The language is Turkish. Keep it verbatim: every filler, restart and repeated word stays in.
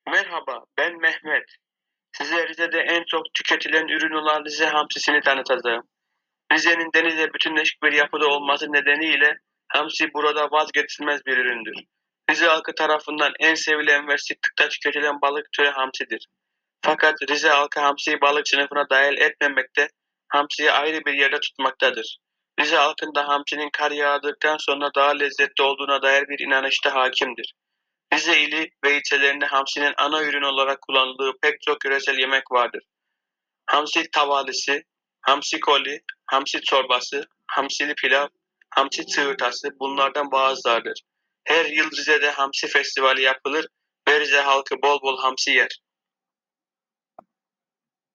Merhaba, ben Mehmet. Size Rize'de en çok tüketilen ürün olan Rize hamsisini tanıtacağım. Rize'nin denize bütünleşik bir yapıda olması nedeniyle hamsi burada vazgeçilmez bir üründür. Rize halkı tarafından en sevilen ve sıklıkla tüketilen balık türü hamsidir. Fakat Rize halkı hamsiyi balık sınıfına dahil etmemekte, hamsiyi ayrı bir yerde tutmaktadır. Rize halkında hamsinin kar yağdıktan sonra daha lezzetli olduğuna dair bir inanış da hakimdir. Rize ili ve ilçelerinde hamsinin ana ürün olarak kullanıldığı pek çok yöresel yemek vardır. Hamsi tavalısı, hamsi koli, hamsi çorbası, hamsili pilav, hamsi çığırtası bunlardan bazılarıdır. Her yıl Rize'de hamsi festivali yapılır ve Rize halkı bol bol hamsi yer.